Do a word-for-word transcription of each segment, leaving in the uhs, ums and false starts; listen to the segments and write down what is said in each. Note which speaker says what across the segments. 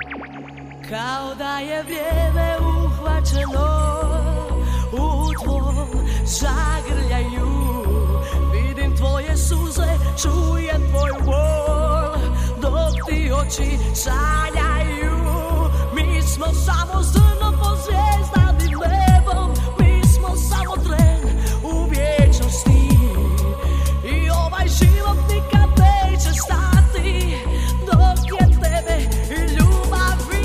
Speaker 1: Kao da je vrijeme uhvaćeno u tvom zagrljaju. Vidim tvoje suze, čujem tvoj bol, dok ti oči sanjaju. Mi smo samo zrno pod zvijezdanim nebom, mi smo samo tren u vječnosti. I ovaj život nikad neće stati dok je tebe i ljubavi.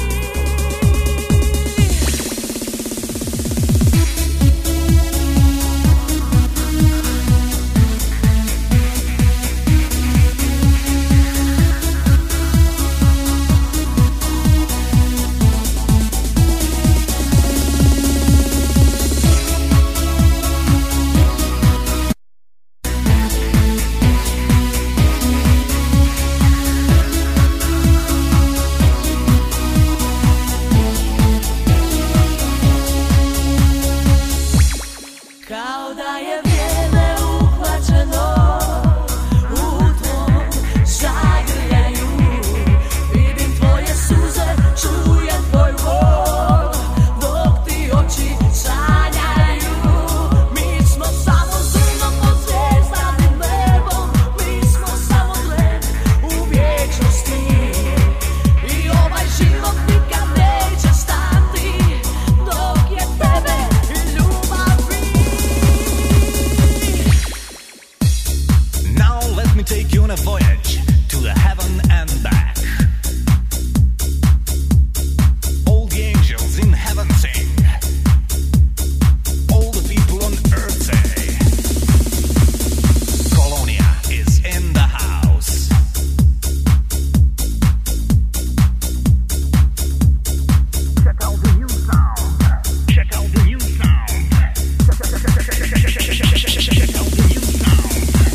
Speaker 1: Kao da je vrijeme uhvaćeno u tvom zagrljaju. Vidim tvoje suze, čujem tvoj bol, dok ti oči sanjaju. Mi smo samo zrno pod zvijezdanim nebom, mi smo samo tlen u vječnosti. I ovaj život nikad neće stati dok je tebe i ljubavi.
Speaker 2: Now let me take you on a voyage to the heaven and back. All the angels in heaven sing, all the people on earth say, Colonia is in the house. Check out the new sound. Check out the new sound. Check out the new sound.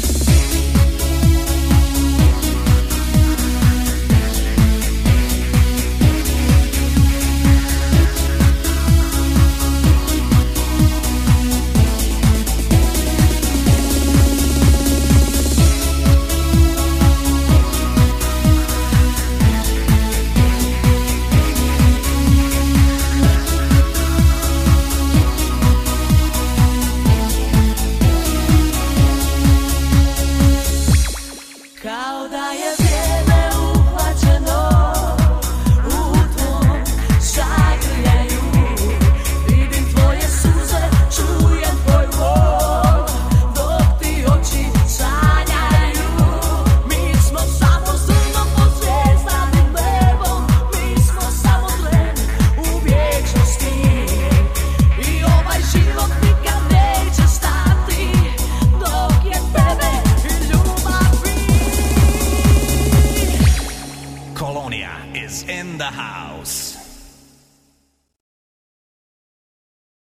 Speaker 1: Kao da je vrijeme uhvaćeno u tvom zagrljaju. Vidim tvoje suze, čujem tvoj bol, dok ti oči sanjaju. Mi smo samo zrno pod zvijezdanim nebom, mi smo samo tlen u vječnosti. I ovaj život nikad neće stati dok je tebe i ljubavi.
Speaker 2: Colonia is in the house.